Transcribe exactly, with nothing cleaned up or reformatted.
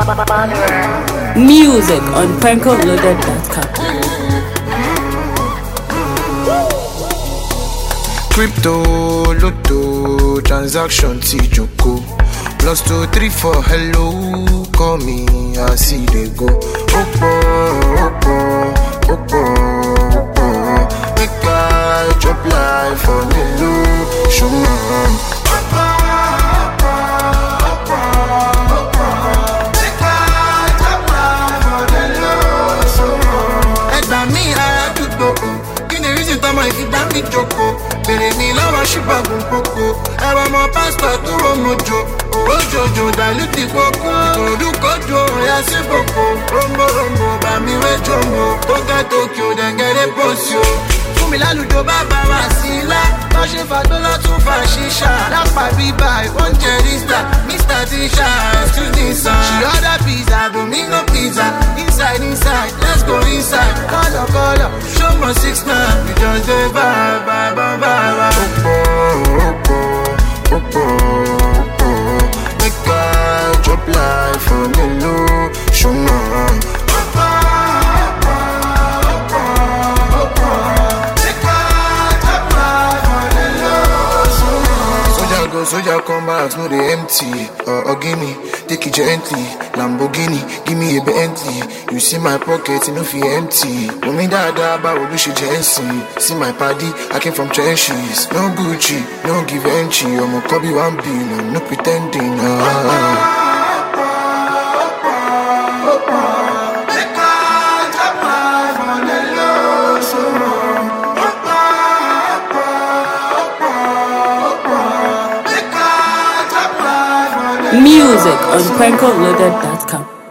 Music on panko loaded dot com. Crypto, lotto, transaction, T-Joko. Plus two, three, four, hello, call me, I see they go. Opo, opo, opo, opo. Make I drop life for the low, show me. Bèrè mi lọ́wọ́ ṣùgbọ́n kókó ẹ̀rọ ọmọ pásítọ̀ tó rọ mojo owó jojo dàlúti kókó òdúkọ́jọ ọ̀yà sí kókó rombo rombo bàmí wé jombo tó ká Tokyo dẹ̀ngẹ̀rẹ́ pọ̀sí o fún mi lálùjọ bàbá wa sí ilá wọ́n ṣe fàgbọ́ lọ́tún fà ṣíṣà lápá bíbá ìwọ́n jẹ́ rísítà mister Tisha student san she order pizza Domino pizza inside inside let's go inside kọ́lọ̀ kọ́lọ̀ show me six nine we just dey vibe vibe vibe. Opo, opo, opo, opo. Make I drop life on the low, show me. Opo, opo, opo, opo. Make I drop life on the low, show me. Soldier go, soldier come back, no they empty. Uh, uh, give me, take it gently. Lamborghini, give me a Bentley. You see my pocket, you know feel empty. Woman dada, but we should Jensen. See my party, I came from trenches. No Gucci, no give entry. I'm a Kobe one billion, no pretending. Ah. Music on panko loaded dot com.